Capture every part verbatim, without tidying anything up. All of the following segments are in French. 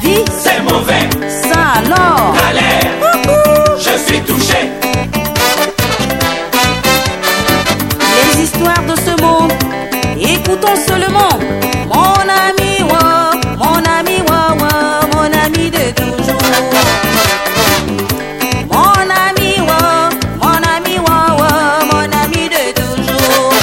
vie, c'est mauvais. Ça alors. Galère, je suis touché. Les histoires de ce monde, écoutons seulement. Mon ami, wow, mon ami, wow, wow, mon ami de toujours. Mon ami, wow, mon ami, wow, wow, mon ami de toujours.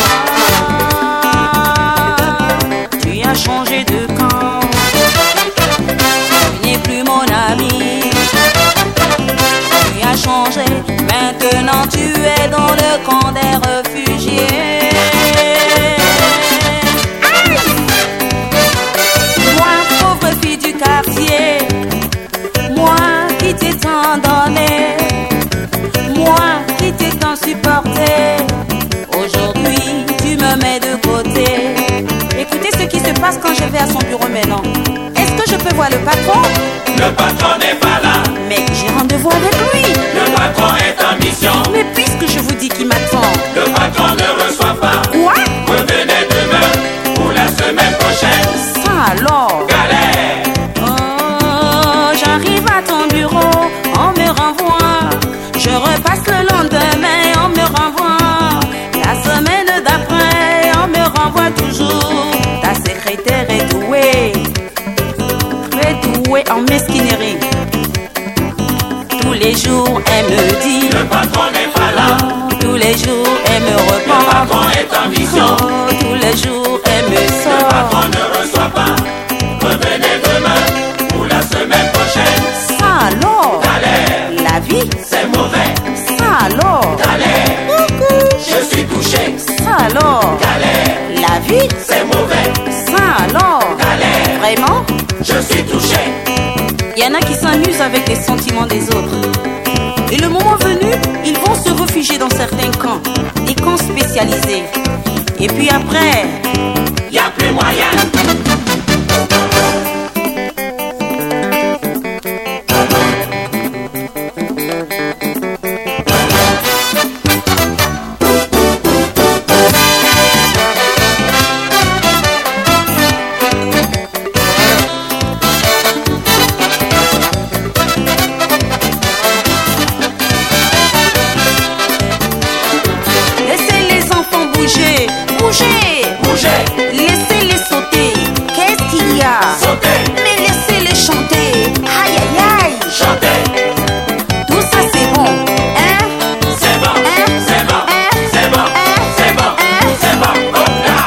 Ah, tu as changé de camp. Tu n'es plus mon ami. Tu as changé. Maintenant tu es dans le camp des réfugiés. Moi, pauvre fille du quartier, moi qui t'ai tant donné, moi qui t'ai tant supporté, aujourd'hui tu me mets de côté. Écoutez ce qui se passe quand je vais à son bureau maintenant. Est-ce que je peux voir le patron? Le patron n'est pas là. Mais j'ai rendez-vous avec lui. Le patron est en mission. Mais puisque je vous dis qu'il m'attend. Le patron ne reçoit pas. Quoi? Revenez demain pour la semaine prochaine. Ça alors. Galère, Oh, j'arrive à ton bureau, on me renvoie. Je repasse le lendemain, on me renvoie. La semaine d'après, on me renvoie toujours. Ta secrétaire est douée, très douée en mesquinerie. Tous les jours, elle me dit. le patron n'est pas là. Tous les jours, elle me Le reprend. patron est en mission. Oh, tous les jours, elle me Le sort. patron ne reçoit pas. Revenez demain pour la semaine prochaine. Ça alors. Galère, La vie, c'est mauvais. ça alors. Galère, je suis touché. Ça alors. Galère, La vie, c'est mauvais. ça alors. Galère, Vraiment? je suis touché. Il y en a qui s'amusent avec les sentiments des autres. Et le moment venu, ils vont se réfugier dans certains camps, des camps spécialisés. Et puis après, Y a plus moyen. laissez les enfants bouger, bouger, Bougez, laissez-les sauter. Qu'est-ce qu'il y a? sautez, Mais laissez-les chanter. Aïe aïe aïe. chantez. Tout ça c'est bon, hein? C'est bon, Hein? c'est bon, Hein? c'est bon, Hein? c'est bon, Hein? c'est bon. Hop là.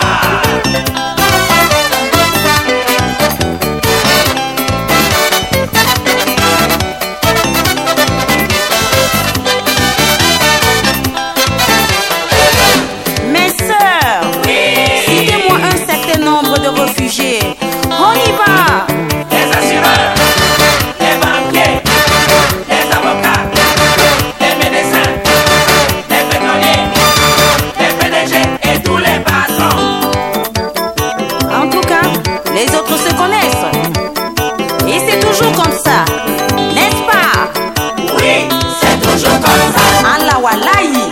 Mes sœurs, citez-moi un certain nombre de réfugiés. On y va. Les assureurs, les banquiers, les avocats, les médecins, les pétroliers, les P D G et tous les patrons. En tout cas, les autres se connaissent. Et c'est toujours comme ça, n'est-ce pas? Oui, c'est toujours comme ça. Allah wallahi.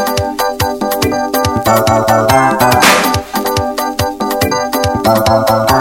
Thank you.